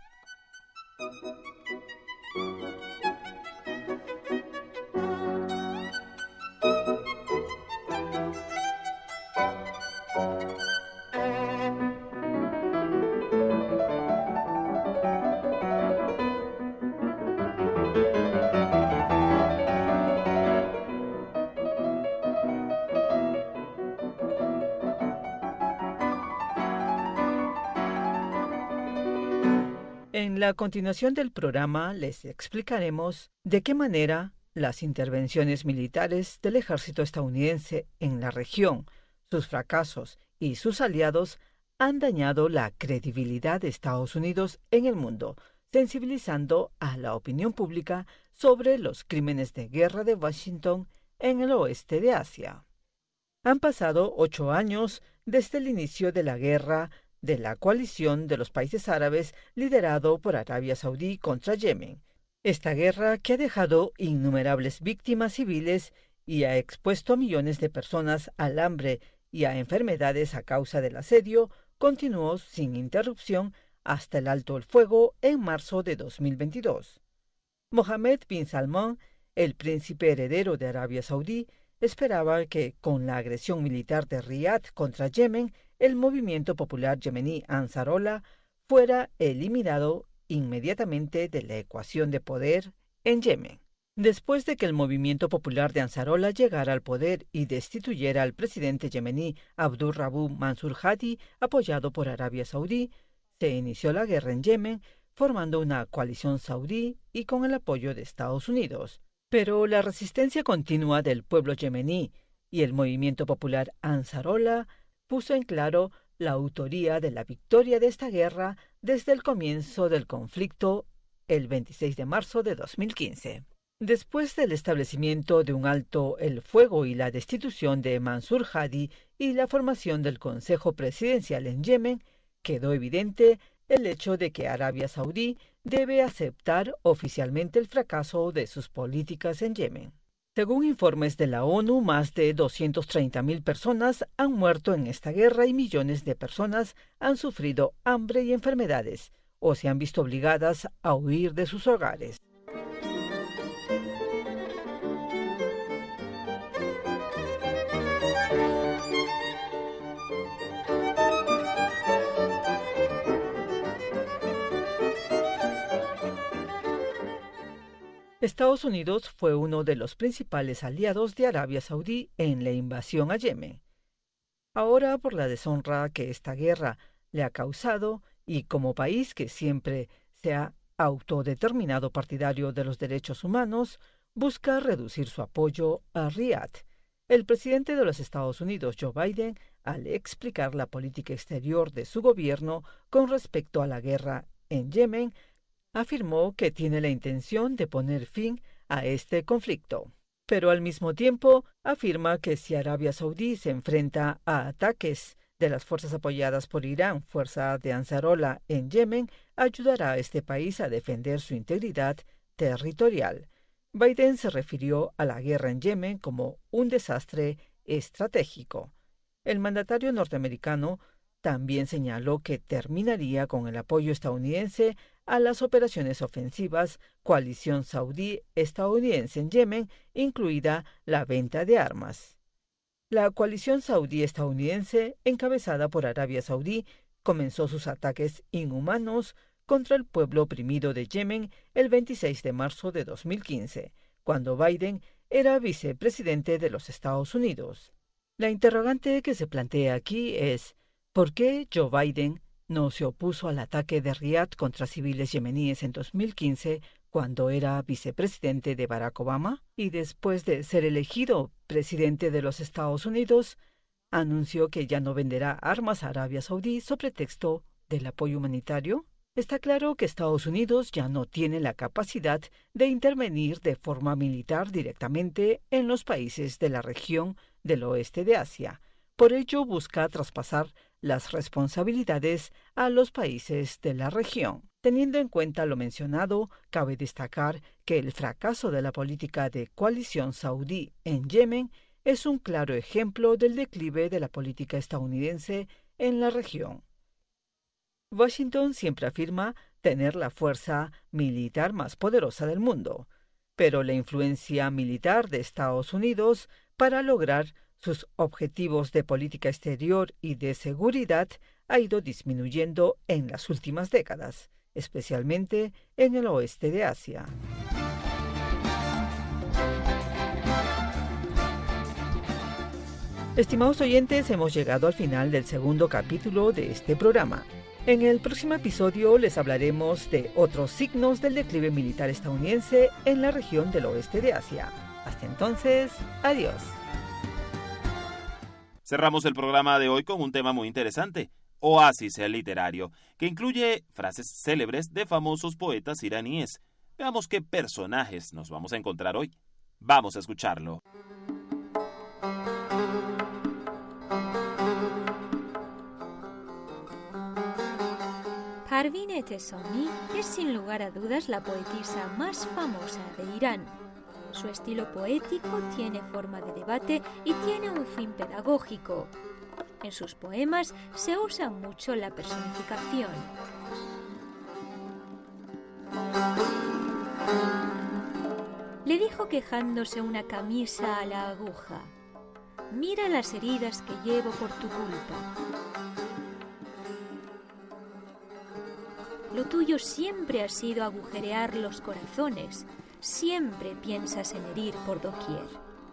En la continuación del programa les explicaremos de qué manera las intervenciones militares del ejército estadounidense en la región, sus fracasos y sus aliados han dañado la credibilidad de Estados Unidos en el mundo, sensibilizando a la opinión pública sobre los crímenes de guerra de Washington en el oeste de Asia. Han pasado 8 años desde el inicio de la guerra de la coalición de los países árabes liderado por Arabia Saudí contra Yemen. Esta guerra, que ha dejado innumerables víctimas civiles y ha expuesto a millones de personas al hambre y a enfermedades a causa del asedio, continuó sin interrupción hasta el alto el fuego en marzo de 2022. Mohammed bin Salman, el príncipe heredero de Arabia Saudí, esperaba que, con la agresión militar de Riad contra Yemen, el movimiento popular yemení Ansarollah fuera eliminado inmediatamente de la ecuación de poder en Yemen. Después de que el movimiento popular de Ansarollah llegara al poder y destituyera al presidente yemení Abdur Rabu Mansur Hadi, apoyado por Arabia Saudí, se inició la guerra en Yemen, formando una coalición saudí y con el apoyo de Estados Unidos. Pero la resistencia continua del pueblo yemení y el movimiento popular Ansarollah puso en claro la autoría de la victoria de esta guerra desde el comienzo del conflicto el 26 de marzo de 2015. Después del establecimiento de un alto el fuego y la destitución de Mansur Hadi y la formación del Consejo Presidencial en Yemen, quedó evidente el hecho de que Arabia Saudí debe aceptar oficialmente el fracaso de sus políticas en Yemen. Según informes de la ONU, más de 230.000 personas han muerto en esta guerra y millones de personas han sufrido hambre y enfermedades o se han visto obligadas a huir de sus hogares. Estados Unidos fue uno de los principales aliados de Arabia Saudí en la invasión a Yemen. Ahora, por la deshonra que esta guerra le ha causado y como país que siempre se ha autodeterminado partidario de los derechos humanos, busca reducir su apoyo a Riad. El presidente de los Estados Unidos, Joe Biden, al explicar la política exterior de su gobierno con respecto a la guerra en Yemen, afirmó que tiene la intención de poner fin a este conflicto. Pero al mismo tiempo afirma que si Arabia Saudí se enfrenta a ataques de las fuerzas apoyadas por Irán, fuerza de Ansarollah en Yemen, ayudará a este país a defender su integridad territorial. Biden se refirió a la guerra en Yemen como un desastre estratégico. El mandatario norteamericano también señaló que terminaría con el apoyo estadounidense a las operaciones ofensivas coalición saudí-estadounidense en Yemen, incluida la venta de armas. La coalición saudí-estadounidense, encabezada por Arabia Saudí, comenzó sus ataques inhumanos contra el pueblo oprimido de Yemen el 26 de marzo de 2015, cuando Biden era vicepresidente de los Estados Unidos. La interrogante que se plantea aquí es ¿por qué Joe Biden no se opuso al ataque de Riad contra civiles yemeníes en 2015 cuando era vicepresidente de Barack Obama y después de ser elegido presidente de los Estados Unidos, anunció que ya no venderá armas a Arabia Saudí sobre pretexto del apoyo humanitario? Está claro que Estados Unidos ya no tiene la capacidad de intervenir de forma militar directamente en los países de la región del oeste de Asia. Por ello, busca traspasar las responsabilidades a los países de la región. Teniendo en cuenta lo mencionado, cabe destacar que el fracaso de la política de coalición saudí en Yemen es un claro ejemplo del declive de la política estadounidense en la región. Washington siempre afirma tener la fuerza militar más poderosa del mundo, pero la influencia militar de Estados Unidos para lograr sus objetivos de política exterior y de seguridad ha ido disminuyendo en las últimas décadas, especialmente en el oeste de Asia. Estimados oyentes, hemos llegado al final del segundo capítulo de este programa. En el próximo episodio les hablaremos de otros signos del declive militar estadounidense en la región del oeste de Asia. Hasta entonces, adiós. Cerramos el programa de hoy con un tema muy interesante, Oasis literario, que incluye frases célebres de famosos poetas iraníes. Veamos qué personajes nos vamos a encontrar hoy. Vamos a escucharlo. Parvin Etesami es sin lugar a dudas la poetisa más famosa de Irán. Su estilo poético tiene forma de debate y tiene un fin pedagógico. En sus poemas se usa mucho la personificación. Le dijo quejándose una camisa a la aguja: «Mira las heridas que llevo por tu culpa. Lo tuyo siempre ha sido agujerear los corazones. Siempre piensas en herir por doquier.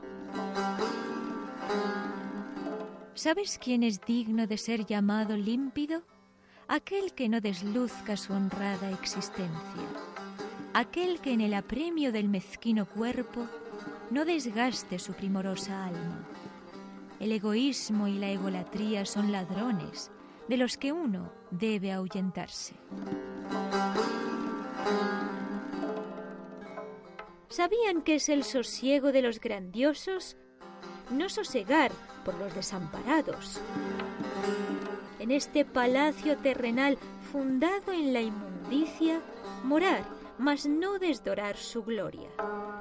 ¿Sabes quién es digno de ser llamado límpido? Aquel que no desluzca su honrada existencia. Aquel que en el apremio del mezquino cuerpo no desgaste su primorosa alma. El egoísmo y la egolatría son ladrones de los que uno debe ahuyentarse. ¿Sabían qué es el sosiego de los grandiosos? No sosegar por los desamparados. En este palacio terrenal fundado en la inmundicia, morar, mas no desdorar su gloria.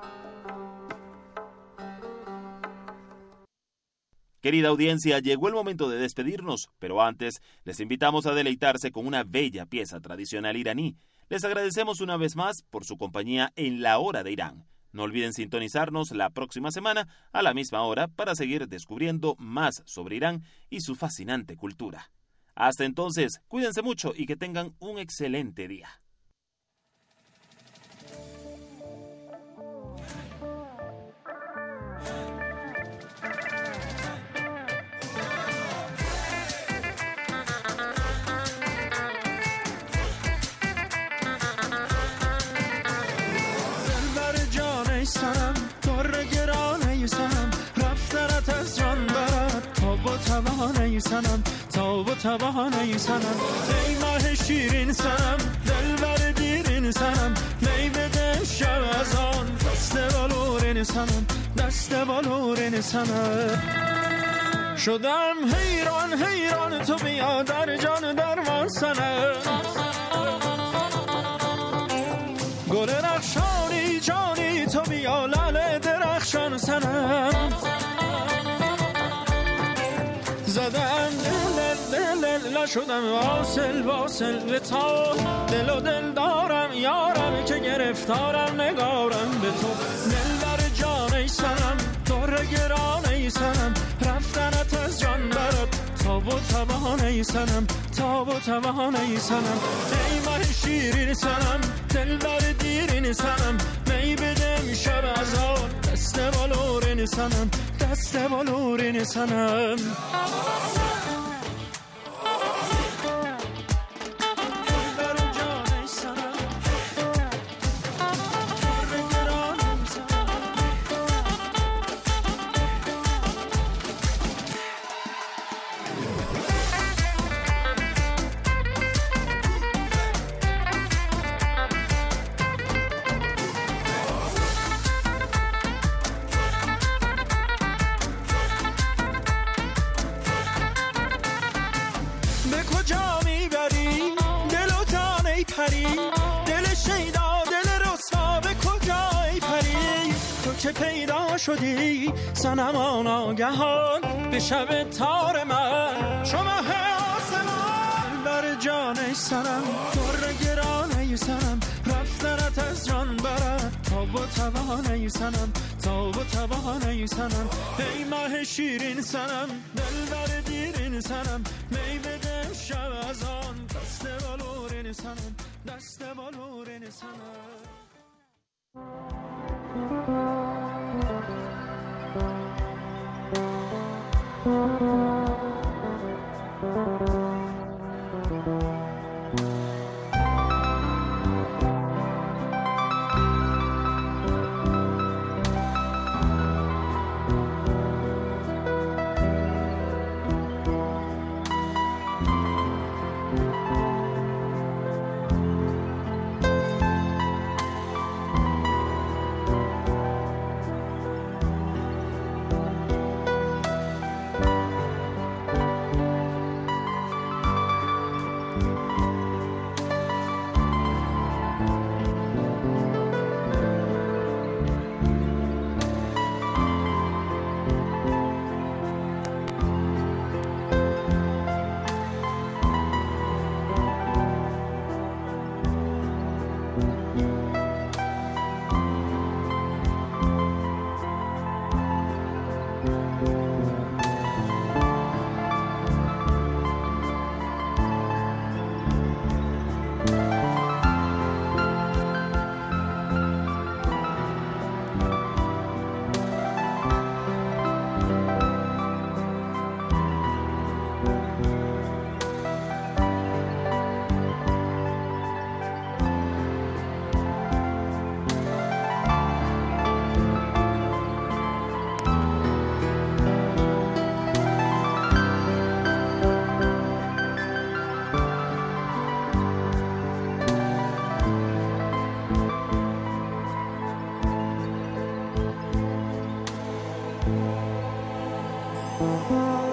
Querida audiencia, llegó el momento de despedirnos, pero antes les invitamos a deleitarse con una bella pieza tradicional iraní. Les agradecemos una vez más por su compañía en La Hora de Irán. No olviden sintonizarnos la próxima semana a la misma hora para seguir descubriendo más sobre Irán y su fascinante cultura. Hasta entonces, cuídense mucho y que tengan un excelente día. سرم توانه سنم تاب و توانه سنم ای ماه شیرین سنم دلبر دیرین سنم می بده شب از آن دست بالورین سنم دست بالورین سنم شدم حیران حیران تو بیا در جان درمان سنم گل رخشانی جانی تو بیا لعل درخشان سنم زدم دل شدم واصل به تا دل و دل دارم یارم که گرفتارم نگارم به تو دل بر جان ای سنم دور گران ای سنم رفتنت از جان برات تاب و توان ای سنم تاب و توان ای سنم ای ماه شیرین سنم دل بر دیرین سنم می بدم شب از آن دست بالورین سنم دست بالورین سنم که پیدا شدی صنمان آگهان به شب تار من شما آسمان بر جان ای سنم در گران ای سنم رفتنت از جان برد تاب و توان ای سنم تاب و توان ای سنم ای ماه شیرین سنم دل بر دیرین سنم می بده شب از آن دست بالورین سنم دست بالورین سنم Thank you.